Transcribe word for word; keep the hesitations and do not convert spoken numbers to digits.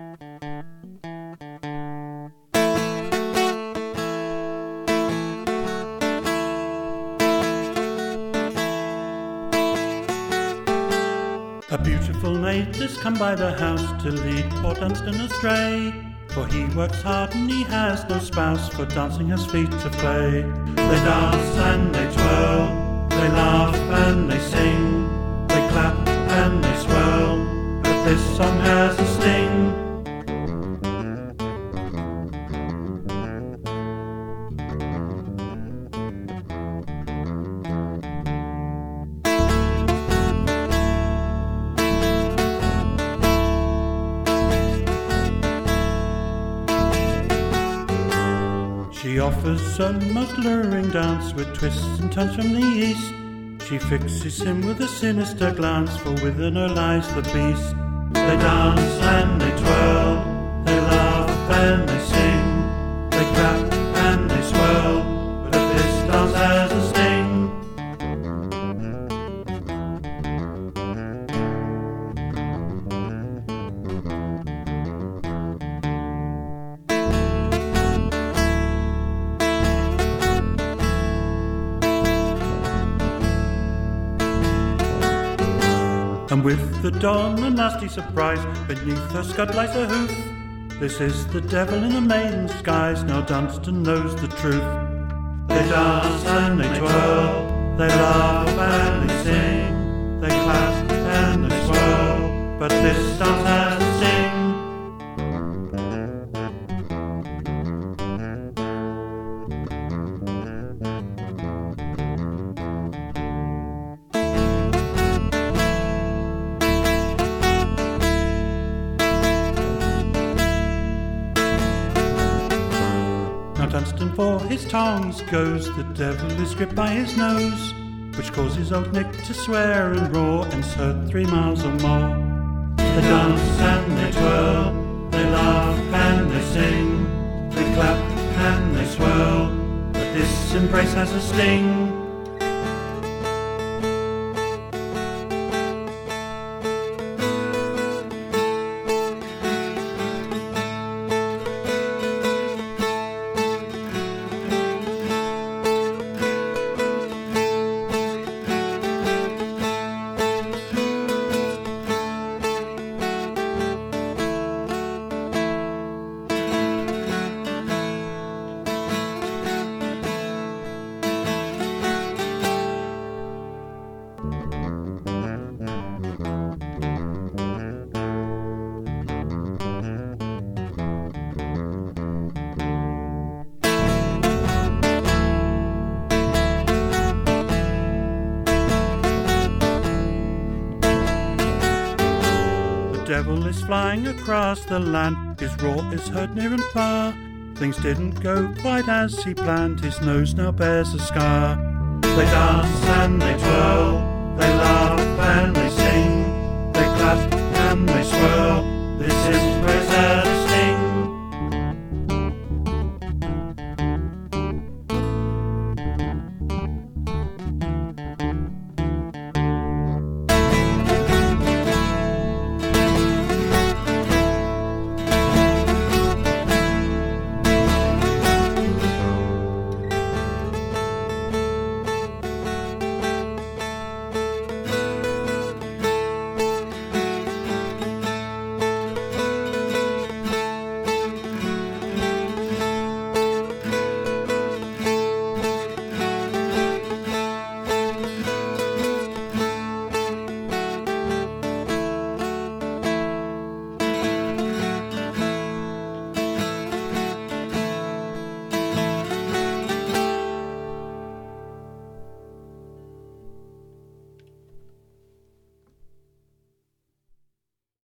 A beautiful maid has come by the house to lead poor Dunstan astray, for he works hard and he has no spouse, for dancing has feet of clay. They dance and they twirl, they laugh and they sing, they clap and they swirl, but this song has a sting. She offers a most luring dance with twists and turns from the east. She fixes him with a sinister glance, for within her lies the beast. They dance and they twirl, they laugh and they sing, they clap and they swirl, but this dance has a sting. And with the dawn a nasty surprise, beneath her scud lies a hoof. This is the devil in a maiden's guise, now Dunstan knows the truth. They dance and they twirl, they laugh and they sing, they clap and they swirl, but this dance has a sting. Dunstan for his tongs goes, the devil is gripped by his nose, which causes old Nick to swear and roar and's heard three miles or more. They dance and they twirl, they laugh and they sing, they clap and they swirl, but this embrace has a sting. The devil is flying across the land, his roar is heard near and far. Things didn't go quite as he planned, his nose now bears a scar. They dance and they twirl, they laugh and they sing, they clap and they swirl, this is